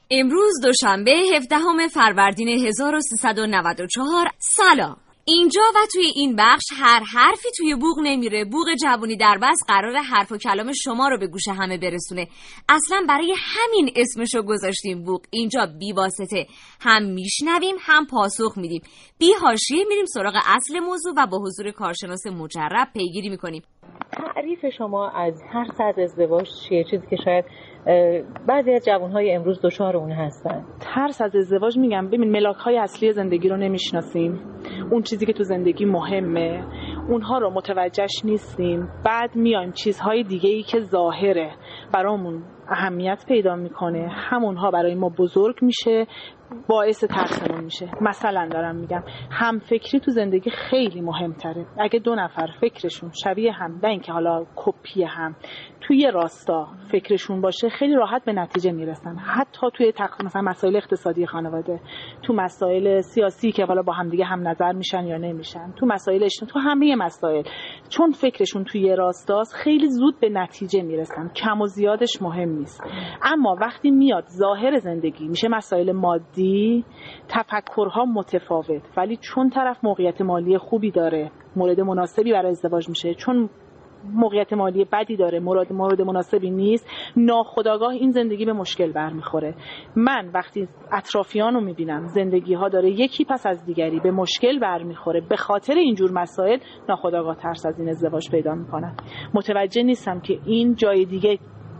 امروز دوشنبه 17 فروردین 1394. سلام. اینجا و توی این بخش هر حرفی توی بوق نمیره. بوق جوونی در بس قراره حرف و کلام شما رو به گوش همه برسونه. اصلا برای همین اسمشو گذاشتیم بوق. اینجا بی واسطه هم میشنویم هم پاسخ میدیم. بی حاشیه میریم سراغ اصل موضوع و با حضور کارشناس مجرب پیگیری میکنیم. تعریف شما از ترس از ازدواج چیه؟ چیزی که شاید بعضی از جوانهای امروز دچار اون هستن. ترس از ازدواج، میگم ببین ملاک‌های اصلی زندگی رو نمیشناسیم. اون چیزی که تو زندگی مهمه اونها رو متوجهش نیستیم. بعد میایم چیزهای دیگه‌ای که ظاهره برامون اهمیت پیدا میکنه، همونها برای ما بزرگ میشه، باعث ترسمون میشه. مثلا دارم میگم هم فکری تو زندگی خیلی مهمتره. اگه دو نفر فکرشون شبیه هم، نه اینکه حالا کپی هم، توی یه راستا فکرشون باشه خیلی راحت به نتیجه میرسن. حتی توی مثلا مسائل اقتصادی خانواده، تو مسائل سیاسی که حالا با هم دیگه هم نظر میشن یا نمیشن، تو مسائل اجتماعی، تو همه مسائل، چون فکرشون توی یه راستاست خیلی زود به نتیجه میرسن. کم و زیادش مهم نیست. اما وقتی میاد ظاهر زندگی میشه مسائل مادی، تفکرها متفاوت، ولی چون طرف موقعیت مالی خوبی داره مورد مناسبی برای ازدواج میشه، چون موقعیت مالی بدی داره مورد مناسبی نیست، ناخودآگاه این زندگی به مشکل برمیخوره. من وقتی اطرافیانو میبینم زندگی ها داره یکی پس از دیگری به مشکل برمیخوره، به خاطر اینجور مسائل ناخودآگاه ترس از این ازدواج پیدا میکنم. متوجه نیستم که این جای دیگه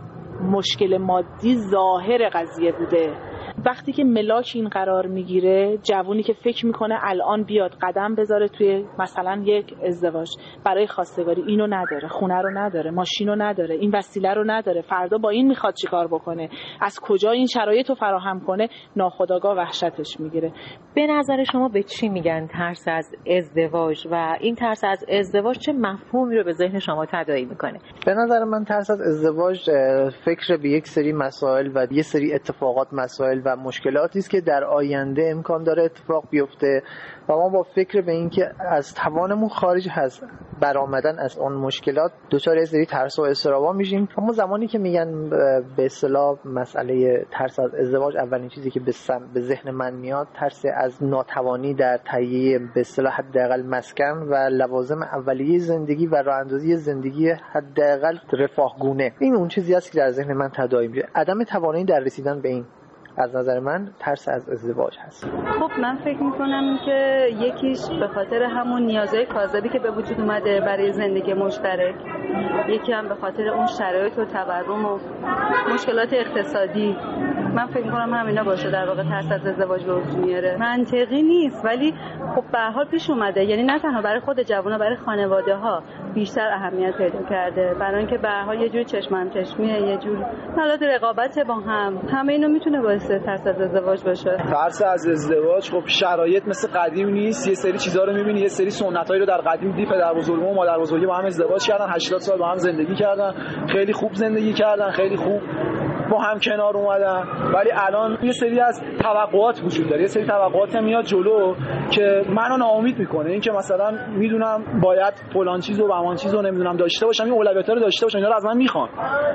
مشکل مادی ظاهر قضیه بوده. وقتی که ملاک این قرار میگیره، جوونی که فکر میکنه الان بیاد قدم بذاره توی مثلا یک ازدواج، برای خواستگاری اینو نداره، خونه رو نداره، ماشین رو نداره، این وسیله رو نداره، فردا با این میخواد چیکار بکنه، از کجا این شرایط رو فراهم کنه، ناخودآگاه وحشتش میگیره. به نظر شما به چی میگن ترس از ازدواج و این ترس از ازدواج چه مفهومی رو به ذهن شما تداعی میکنه؟ به نظر من ترس از ازدواج فکر به یک سری مسائل و یک سری اتفاقات، مسائل و مشکلاتی است که در آینده امکان داره اتفاق بیفته و ما با فکر به این که از توانمون خارج هست برآمدن از اون مشکلات دچار از سری ترس و اضطرابا میشیم. اما زمانی که میگن به اصطلاح مسئله ترس از ازدواج، اولین چیزی که به ذهن من میاد ترس از ناتوانی در تهیه به اصطلاح حداقل مسکن و لوازم اولیه زندگی و راه اندازی زندگی حداقل رفاهگونه. این اون چیزی است که در ذهن من تداعی میشه. عدم توانایی در رسیدن به این از نظر من ترس از ازدواج هست. خب من فکر میکنم که یکیش به خاطر همون نیازهای کاذبی که به وجود اومده برای زندگی مشترک، یکی هم به خاطر اون شرایط و تورم و مشکلات اقتصادی. من فکر میکنم همینا باشه در واقع ترس از ازدواج به وجود میاره. منطقی نیست ولی خب به هر حال پیش اومده، یعنی نه تنها برای خود جوونا، برای خانواده ها بیشتر اهمیت پیدا کرده، برای اینکه به هر حال یه جور چشم هم چشمیه، یه جور حالت رقابت با هم، همه اینا میتونه باعث ترس از ازدواج باشه. ترس از ازدواج خب شرایط مثل قدیم نیست. یه سری چیزا رو می‌بینی، یه سری سنتایی رو در قدیم دیدی، پدربزرگان و مادربزرگی با هم ازدواج کردن، 80 سال با هم زندگی کردن، خیلی خوب زندگی کردن، خیلی خوب با هم کنار اومدن. ولی الان یه سری از توقعات وجود داره، یه سری توقعات میاد جلو که منو ناامید میکنه. این که مثلا میدونم باید فلان چیزو و همان چیزو نمیدونم داشته باشم، این اولویت‌ها رو داشته باشم، اینا رو از من میخوان.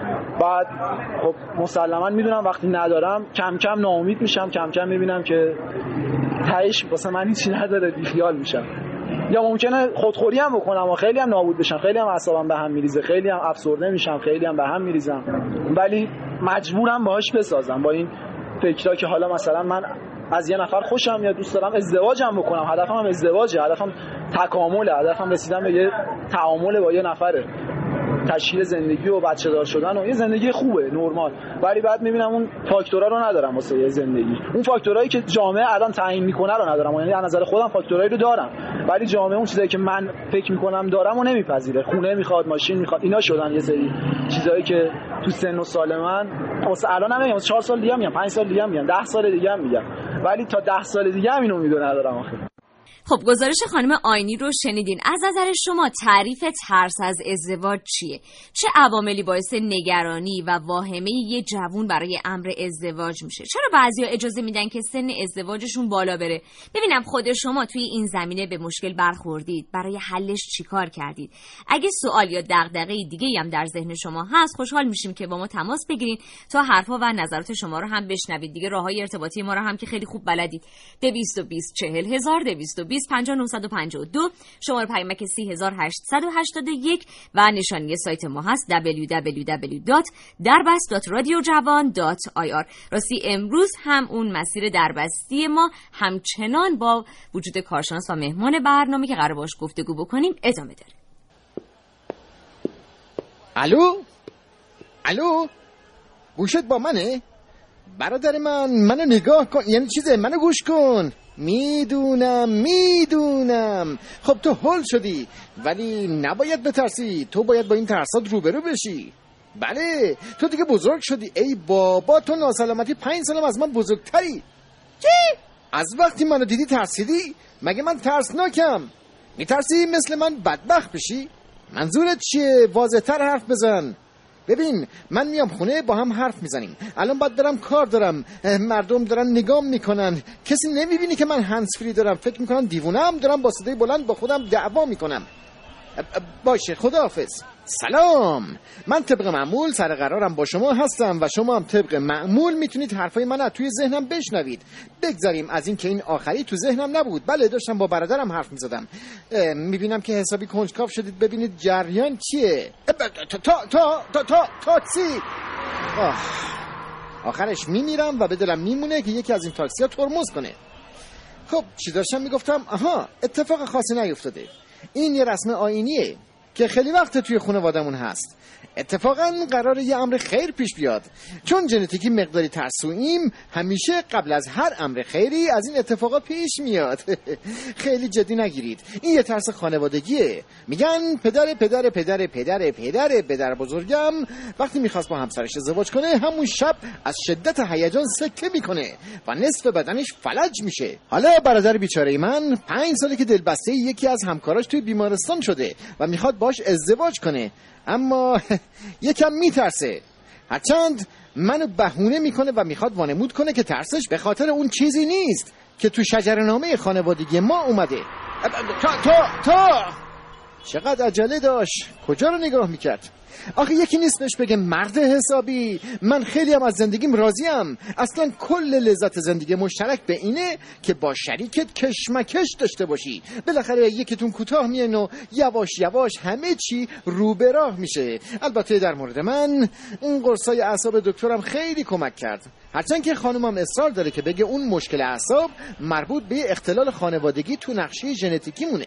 بعد خب مسلماً میدونم وقتی ندارم کم کم ناامید میشم، کم کم میبینم که تهش واسه من هیچی نداره، بیخیال میشم. یا ممکنه خودخوری هم بکنم و خیلی هم نابود بشم، خیلی هم اعصابم به هم میریزه، خیلی هم افسرده میشم، خیلی هم به هم میریزم، ولی مجبورم باهاش بسازم با این فکرا که حالا مثلا من از یه نفر خوشم میاد، دوست دارم ازدواجم بکنم، هدفم هم ازدواجه، هدفم تکامله، هدفم رسیدن به یه تعامل با یه نفره، تشکیل زندگی و بچه دار شدن و یه زندگی خوبه نرمال. ولی بعد میبینم اون فاکتورا رو ندارم واسه یه زندگی، اون فاکتورایی که جامعه الان تعیین میکنه رو ندارم. یعنی از نظر خودم فاکتورایی رو دارم ولی جامعه اون چیزایی که من فکر میکنم دارم و نمیپذیره. خونه میخواد، ماشین میخواد، اینا شدن یه سری چیزایی که تو سن و سال من واسه الان نمیگم، 4 سال دیگه میگم، 5 سال دیگه میگم، 10 سال دیگه میگم، ولی تا 10 سال دیگه هم اینو میدونم ندارم. آخه خب گزارش خانم آینی رو شنیدین. از نظر شما تعریف ترس از ازدواج چیه؟ چه عواملی باعث نگرانی و واهمه یه جوون برای امر ازدواج میشه؟ چرا بعضیا اجازه میدن که سن ازدواجشون بالا بره؟ ببینم خود شما توی این زمینه به مشکل برخوردید، برای حلش چیکار کردید؟ اگه سوال یا دغدغه دیگه‌ای هم در ذهن شما هست، خوشحال میشیم که با ما تماس بگیرید تا حرفا و نظرات شما رو هم بشنوید. دیگه راههای ارتباطی ما رو هم که خیلی خوب بلدید. 220 40000 220 5952 شماره پیامک 3881 و نشانی سایت ما هست www.darbast.radiojavan.ir. راستی امروز هم اون مسیر دربستی ما همچنان با وجود کارشناس و مهمان برنامه که قرار باش گفتگو بکنیم ادامه داره. الو گوشت با منه؟ برادر منو نگاه کن، یعنی چیزه منو گوش کن. میدونم خب تو هول شدی، ولی نباید بترسی، تو باید با این ترسات روبرو بشی. بله تو دیگه بزرگ شدی. ای بابا تو ناسلامتی 5 سالم از من بزرگتری. چی؟ از وقتی منو دیدی ترسیدی؟ مگه من ترسناکم؟ میترسی مثل من بدبخت بشی؟ منظورت چیه؟ واضح‌تر حرف بزن. ببین من میام خونه با هم حرف میزنیم. الان باید برم کار دارم، مردم دارن نگام میکنن، کسی نمیبینی که من هندز فری دارم، فکر میکنن دیوونم، دارم با صدای بلند با خودم دعوا میکنم. باشه خداحافظ. سلام، من طبق معمول سر قرارم با شما هستم و شما هم طبق معمول میتونید حرفای من از توی ذهنم بشنوید. بگذاریم از این که این آخری تو ذهنم نبود. بله داشتم با برادرم حرف میزدم. میبینم که حسابی کنجکاو شدید ببینید جریان چیه. تاکسی. آخرش میمیرم و به دلم میمونه که یکی از این تاکسی ها ترمز کنه. خب چی داشتم میگفتم؟ اتفاق خاصی نیفتاده. این یه رسم آیینیه که خیلی وقت توی خانوادمون هست. اتفاقا قراره یه امر خیر پیش بیاد. چون ژنتیکی مقداری ترسوییم، همیشه قبل از هر امر خیری از این اتفاقات پیش میاد. خیلی جدی نگیرید، این یه ترس خانوادگیه. میگن پدر بزرگم وقتی میخواست با همسرش ازدواج کنه، همون شب از شدت هیجان سکته میکنه و نصف بدنش فلج میشه. حالا برادر بیچاره من 5 ساله که دلبسته یکی از همکاراش توی بیمارستان شده و میخواد باش ازدواج کنه، اما یکم میترسه. هرچند منو بهونه میکنه و میخواد وانمود کنه که ترسش به خاطر اون چیزی نیست که تو شجره‌نامه خانوادگی ما اومده. تا چقدر عجله داشت، کجا رو نگاه میکرد؟ آخه یکی نیست بهش بگه مرد حسابی من خیلی هم از زندگیم راضیم. اصلا کل لذت زندگی مشترک به اینه که با شریکت کشمکش داشته باشی. بالاخره یکیتون کوتاه میان و یواش یواش همه چی رو به راه میشه. البته در مورد من اون قرصای اعصاب دکترم خیلی کمک کرد، هرچند که خانومم اصرار داره که بگه اون مشکل اعصاب مربوط به اختلال خانوادگی تو نقشه ژنتیکی مونه.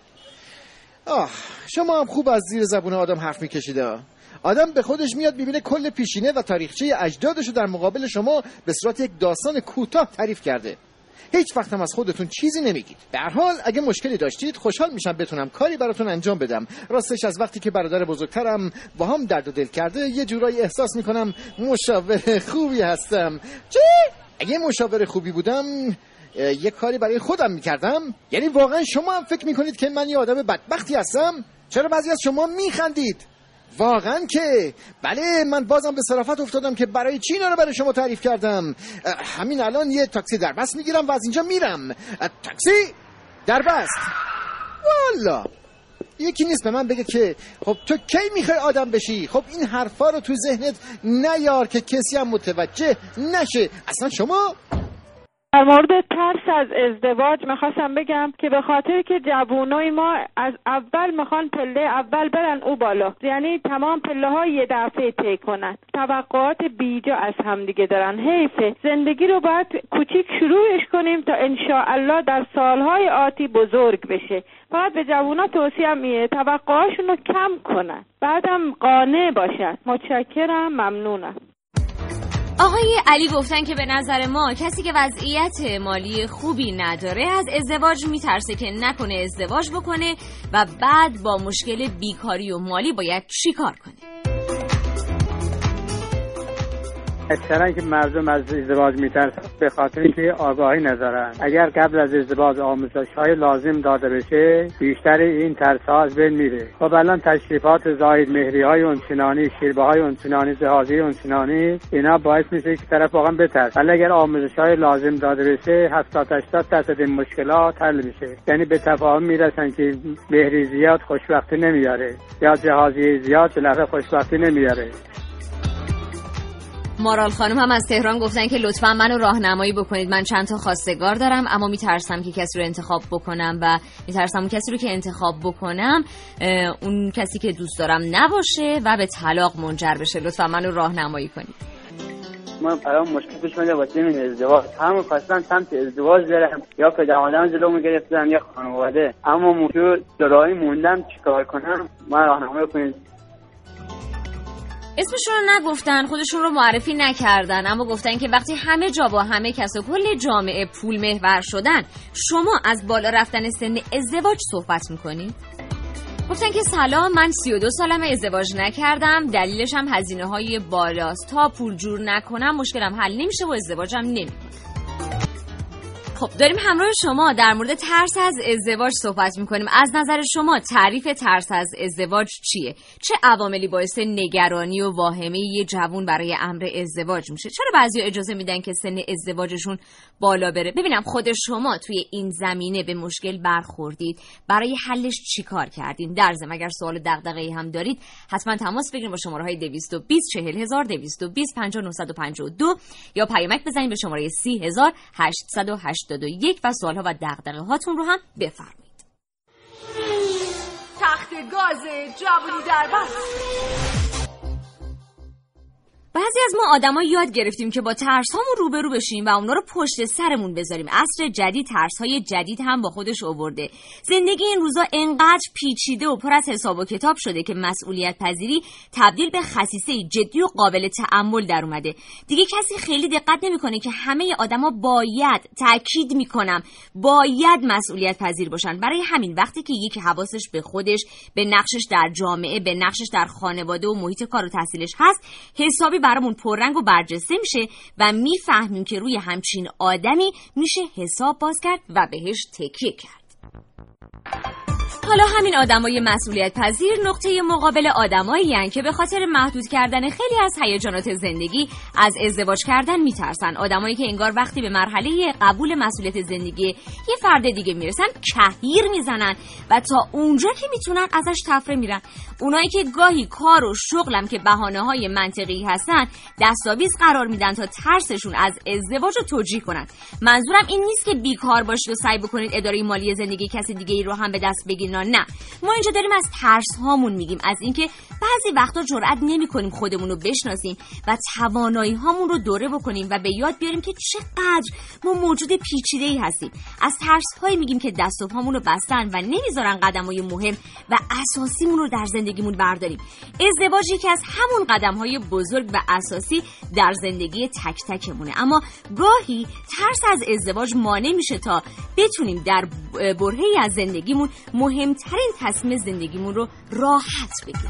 شما هم خوب از زیر زبون آدم حرف میکشیده. آدم به خودش میاد میبینه کل پیشینه و تاریخچه اجدادشو در مقابل شما به صورت یک داستان کوتاه تعریف کرده. هیچ وقت هم از خودتون چیزی نمیگید. به هر حال اگه مشکلی داشتید خوشحال میشم بتونم کاری براتون انجام بدم. راستش از وقتی که برادر بزرگترم با هم درد و دل کرده یه جورایی احساس میکنم مشاور خوبی هستم. چی؟ اگه مشاور خوبی بودم یه کاری برای خودم میکردم؟ یعنی واقعا شما هم فکر میکنید که من یه آدم بدبختی هستم؟ چرا بعضی از شما میخندید؟ واقعا که بله، من بازم به صرافت افتادم که برای چی اینا رو برای شما تعریف کردم. همین الان یه تاکسی دربست میگیرم و از اینجا میرم. تاکسی دربست. والا یکی نیست به من بگه که خب تو کی میخوای آدم بشی؟ خب این حرفا رو تو ذهنت نیار که کسی هم متوجه نشه. اصلا شما در مورد ترس از ازدواج میخواستم بگم که به خاطر که جوانای ما از اول میخوان پله اول برن او بالا، یعنی تمام پله ها یه دفعه طی کنن، توقعات بیجا از هم دیگه دارن. حیفه. زندگی رو باید کوچیک شروعش کنیم تا انشاءالله در سالهای آتی بزرگ بشه. فقط به جوانا توصیه میه توقعاشون رو کم کنن، بعدم قانع باشن. متشکرم، ممنونم. آقای علی گفتن که به نظر ما کسی که وضعیت مالی خوبی نداره از ازدواج میترسه که نکنه ازدواج بکنه و بعد با مشکل بیکاری و مالی باید چی کار کنه. اکثرا که مردم از ازدواج میترسن به خاطر اینکه آگاهی ندارن. اگر قبل از ازدواج آموزش‌های لازم داده بشه بیشتر این ترس‌ها از بین میره. خب الان تشریفات زاید مهری‌های اونچنانی، شیربه‌های اونچنانی، جهازی اونچنانی، اینا باعث میشه که طرف واقعا بترسه. ولی اگر آموزش‌های لازم داده بشه 70-80% این مشکلات حل میشه. یعنی به تفاهم میرسن که مهری زیاد خوشبختی نمیاره یا جهازی زیاد بالاخره خوشبختی نمیاره. مارال خانم هم از تهران گفتن که لطفاً منو راهنمایی بکنید. من چند تا خواستگار دارم اما میترسم که کسی رو انتخاب بکنم و میترسم اون کسی رو که انتخاب بکنم اون کسی که دوست دارم نباشه و به طلاق منجر بشه. لطفاً منو راهنمایی کنید. من برام مشکل پیش اومده واسه این ازدواج. همون خواستن سمت ازدواج برم یا پدر مادرم جلومو گرفتن یا خانواده، اما موضوع جلوی موندم چیکار کنم؟ من راهنمایی کنید. اسمشون رو نگفتن، خودشون رو معرفی نکردن، اما گفتن که وقتی همه جا با همه کس و کل جامعه پول محور شدن شما از بالا رفتن سن ازدواج صحبت میکنید. گفتن که سلام، من 32 سالمه، ازدواج نکردم، دلیلش هم هزینه‌های بالاست. تا پول جور نکنم مشکلم حل نمیشه و ازدواجم نمیکنم. خب داریم همراه شما در مورد ترس از ازدواج صحبت میکنیم. از نظر شما تعریف ترس از ازدواج چیه؟ چه عواملی باعث نگرانی و واهمه یه جوون برای امر ازدواج میشه؟ چرا بعضیا اجازه میدن که سن ازدواجشون بالا بره؟ ببینم خود شما توی این زمینه به مشکل برخوردید، برای حلش چیکار کردین؟ در ضمن اگر سوال دغدغه‌ای هم دارید حتما تماس بگیرید با شماره‌های 220 40000 220 50952 یا پیامک بزنید به شماره 30881 و سوالها و دغدغه هاتون رو هم بفرمایید. تخت گاز جوونی در بس. بعضی از ما آدما یاد گرفتیم که با ترس‌هامون روبرو بشیم و اونا رو پشت سرمون بذاریم. عصر جدید ترس‌های جدید هم با خودش آورده. زندگی این روزا انقدر پیچیده و پر از حساب و کتاب شده که مسئولیت پذیری تبدیل به خصیصه جدی و قابل تأمل در اومده. دیگه کسی خیلی دقت نمی‌کنه که همه آدما باید، تأکید می‌کنم، باید مسئولیت پذیر باشن. برای همین وقتی که یکی حواسش به خودش، به نقشش در جامعه، به نقشش در خانواده و محیط کار و تحصیلش هست، حسابی برامون پررنگ و برجسته میشه و میفهمیم که روی همچین آدمی میشه حساب باز کرد و بهش تکیه کرد. حالا همین آدمای مسئولیت پذیر نقطه مقابل آدمایی هستند که به خاطر محدود کردن خیلی از هیجانات زندگی از ازدواج کردن میترسن. آدمایی که انگار وقتی به مرحله قبول مسئولیت زندگی یه فرد دیگه میرسن کهیر میزنن و تا اونجا که میتونن ازش تفره میرن. اونایی که گاهی کار و شغلم که بهانه‌های منطقی هستن دستاویز قرار میدن تا ترسشون از ازدواج رو توجیه کنن. منظورم این نیست که بیکار باشید و سعی بکنید اداره مالی زندگی کسی دیگه ای رو هم به دست بگیرید. نه، ما اینجا داریم از ترس هامون میگیم، از اینکه بعضی وقتا جرئت نمی‌کنیم خودمون رو بشناسیم و توانایی هامون رو دوره بکنیم و به یاد بیاریم که چقدر ما موجود پیچیده‌ای هستیم. از ترس هایی میگیم که دست و پامون رو بستن و نمیذارن قدم‌های مهم و اساسیمون رو در زندگیمون برداریم. ازدواج یکی از همون قدم‌های بزرگ و اساسی در زندگی تک تکمونه، اما گاهی ترس از ازدواج مانع میشه تا بتونیم در برهه‌ای از زندگیمون مهمترین تصمیم زندگیمون رو راحت بگیریم.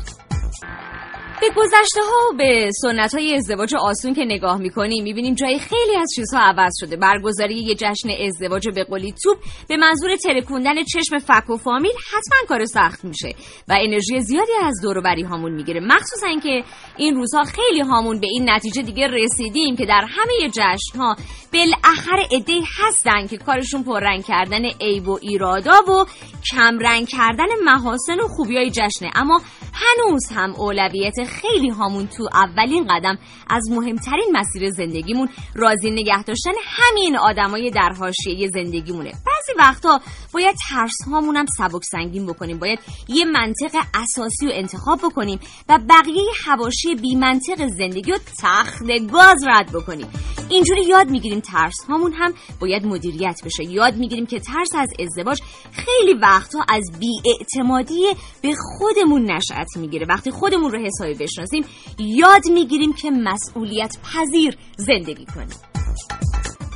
به گذشته ها و به سنت های ازدواج آسون که نگاه میکنیم میبینیم جای خیلی از چیزها عوض شده. برگزاری یه جشن ازدواج به قولی توپ به منظور ترکوندن چشم فک و فامیل حتما کار سخت میشه و انرژی زیادی از دور و بری هامون میگیره، مخصوصا که این روزها خیلی هامون به این نتیجه دیگه رسیدیم که در همه جشن ها بالاخره عده‌ای هستن که کارشون پررنگ کردن عیب و ایرادا و کم رنگ کردن محاسن و خوبیای جشنه، اما هنوز هم اولویت خیلی هامون تو اولین قدم از مهمترین مسیر زندگیمون راضی نگه داشتن همین آدمای در حاشیه زندگیمونه. بعضی وقتا باید ترس هامون هم سبک سنگین بکنیم، باید یه منطق اساسی رو انتخاب بکنیم و بقیه حواشی بی منطق زندگی رو تخت گاز رد بکنیم. اینجوری یاد میگیریم ترس هامون هم باید مدیریت بشه. یاد میگیریم که ترس از ازدواج خیلی وقتا از بی‌اعتمادی به خودمون نشأت میگیره. وقتی خودمون رو حسابی بشناسیم یاد میگیریم که مسئولیت پذیر زندگی کنیم.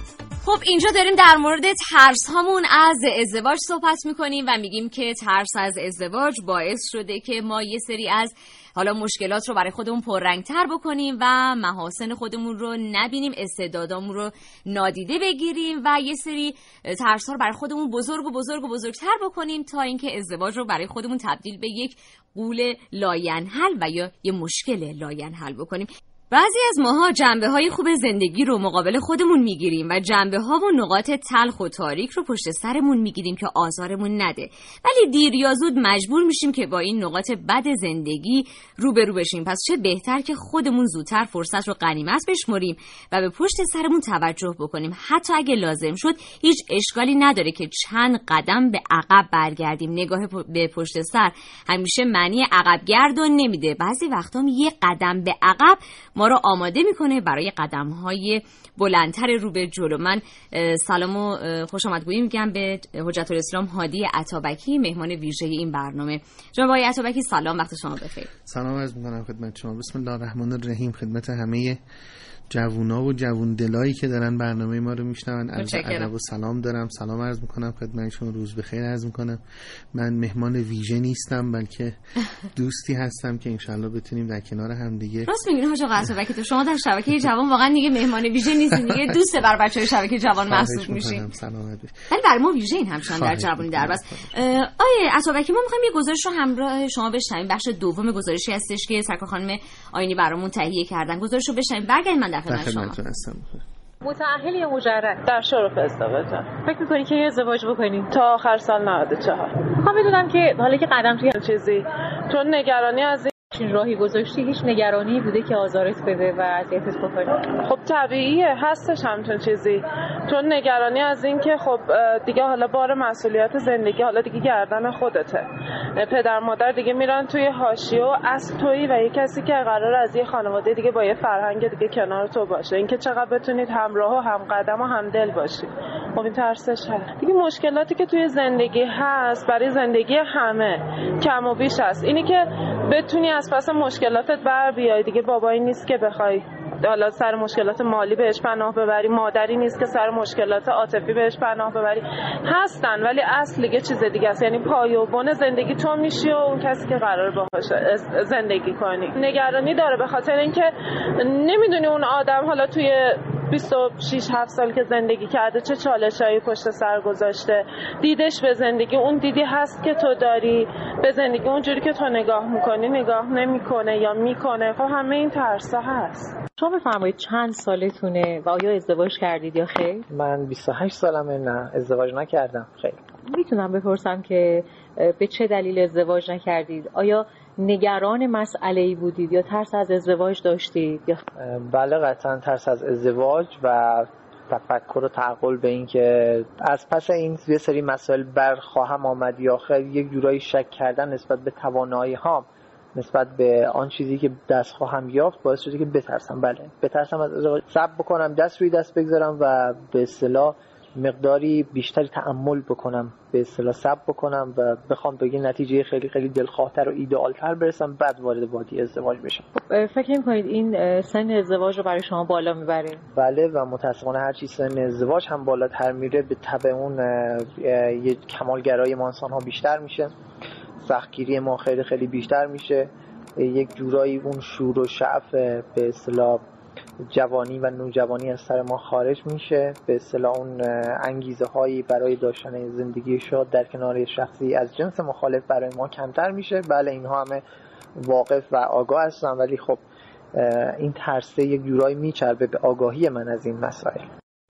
خب اینجا داریم در مورد ترس هامون از ازدواج صحبت میکنیم و میگیم که ترس از ازدواج باعث شده که ما یه سری از حالا مشکلات رو برای خودمون پررنگ‌تر بکنیم و محاسن خودمون رو نبینیم، استعدادامون رو نادیده بگیریم و یه سری ترس‌ها رو برای خودمون بزرگتر بکنیم تا اینکه ازدواج رو برای خودمون تبدیل به یک غول لاینحل و یا یه مشکل لاینحل بکنیم. بعضی از ماها جنبه‌های خوب زندگی رو مقابل خودمون میگیریم و جنبه‌ها و نقاط تلخ و تاریک رو پشت سرمون میگیریم که آزارمون نده، ولی دیر یا زود مجبور میشیم که با این نقاط بد زندگی روبرو بشیم. پس چه بهتر که خودمون زودتر فرصت رو غنیمت بشمریم و به پشت سرمون توجه بکنیم. حتی اگه لازم شد هیچ اشکالی نداره که چند قدم به عقب برگردیم. نگاه به پشت سر همیشه معنی عقب گردون نمیده. بعضی وقتا یه قدم به عقب ما رو آماده میکنه برای قدم‌های بلندتر رو به جلو. من سلام و خوش آمدگویی میگم به حجت الاسلام هادی عطابکی، مهمان ویژه این برنامه. جناب آقای عطابکی سلام، وقت شما بخیر. سلام عرض میکنم خدمت شما. بسم الله الرحمن الرحیم. خدمت همه جوونا و جوون دلایی که دارن برنامه ما رو میشنون عرض ادب و سلام دارم. سلام عرض میکنم خدمتشون، روز بخیر عرض میکنم. من مهمان ویژه نیستم بلکه دوستی هستم که انشالله بتونیم در کنار هم دیگه. راست میگین حاج آقا عطابکی، تو شما در شبکه جوان واقعا دیگه مهمان ویژه نیستین، دیگه دوست بر بچهای شبکه جوان محسوب میشین. سلامت باشید. ولی برای ما ویژه این همچنان در جوانی در بس. آیه عطابکی ما میخوایم یه گزارش رو همراه شما بشنویم. بخش دوم گزارشی هستش که سرکار خانم آینی برامون تهیه کردن. گزارش رو بشنویم برگردیم من در خدمت شما. متأهل یا مجرد؟ در شرف ازدواج. فکر می‌کنی که ازدواج بکنی؟ تا آخر سال 94. می‌خوام بدونم که حالا که قدم توی چیزی تو نگرانی از این راهی گذاشتی، هیچ نگرانی بوده که آزارت بده و اذیتت بکنه؟ خب طبیعیه، هستش همچون چیزی. تو نگرانی از این که خب دیگه حالا بار مسئولیت زندگی حالا دیگه گردن خودته. پدر مادر دیگه میرن توی حاشیه و اصل تویی و یه کسی که قرار از یه خانواده دیگه با یه فرهنگ دیگه کنار تو باشه. اینکه چقدر بتونید همراه و همقدم و همدل باشید. خب این ترسش هست. دیگه مشکلاتی که توی زندگی هست برای زندگی همه کم و بیش هست. اینی که بتونی از پس مشکلاتت بر بیای. دیگه بابایی نیست که بخوای حالا سر مشکلات مالی بهش پناه ببری، مادری نیست که سر مشکلات عاطفی بهش پناه ببری. هستن ولی اصل دیگه چیز دیگه است. یعنی پای و بن زندگی تو میشی و اون کسی که قرار باهاش زندگی کنی. نگرانی داره به خاطر اینکه نمیدونی اون آدم حالا توی 26-7 سال که زندگی کرده چه چالشایی پشت سر گذاشته. دیدش به زندگی اون دیدی هست که تو داری، به زندگی اونجوری که تو نگاه میکنی نگاه نمیکنه یا میکنه. خب همه این ترسا هست. شما بفرمایید چند سالتونه و آیا ازدواج کردید یا خیر؟ من 28 سالمه. نه ازدواج نکردم. خیر. میتونم بپرسم که به چه دلیل ازدواج نکردید؟ آیا نگران مسئله‌ای بودید یا ترس از ازدواج داشتید؟ بله قطعا ترس از ازدواج و تفکر و تعقل به این که از پس این یه سری مسائل برخواهم آمد یا خیر یک جورایی شک کردن نسبت به توانایی هام، نسبت به آن چیزی که دست خواهم یافت باعث شده که بترسم. بله بترسم از ازدواج، صبر بکنم، دست روی دست بگذارم و به اصطلاح مقداری بیشتری تأمل بکنم، به اصطلاح صبر بکنم و بخوام به یه نتیجه خیلی خیلی دلخواه‌تر و ایدئال‌تر برسم بعد وارد وادی ازدواج بشم. فکر می‌کنید این سن ازدواج رو برای شما بالا میبره؟ بله و متأسفانه هر چی سن ازدواج هم بالاتر میره به تبع اون یه کمالگرایی ما انسان‌ها بیشتر میشه، سختگیری ما خیلی خیلی بیشتر میشه، یک جورایی اون شور و شعف به اصطلاح جوانی و نوجوانی از سر ما خارج میشه، به اصطلاح اون انگیزه هایی برای داشتن زندگی شاد در کنار شخصی از جنس مخالف برای ما کمتر میشه. بله اینها همه واقف و آگاه هستن ولی خب این ترسه یک جورایی میچربه به آگاهی من از این مسائل.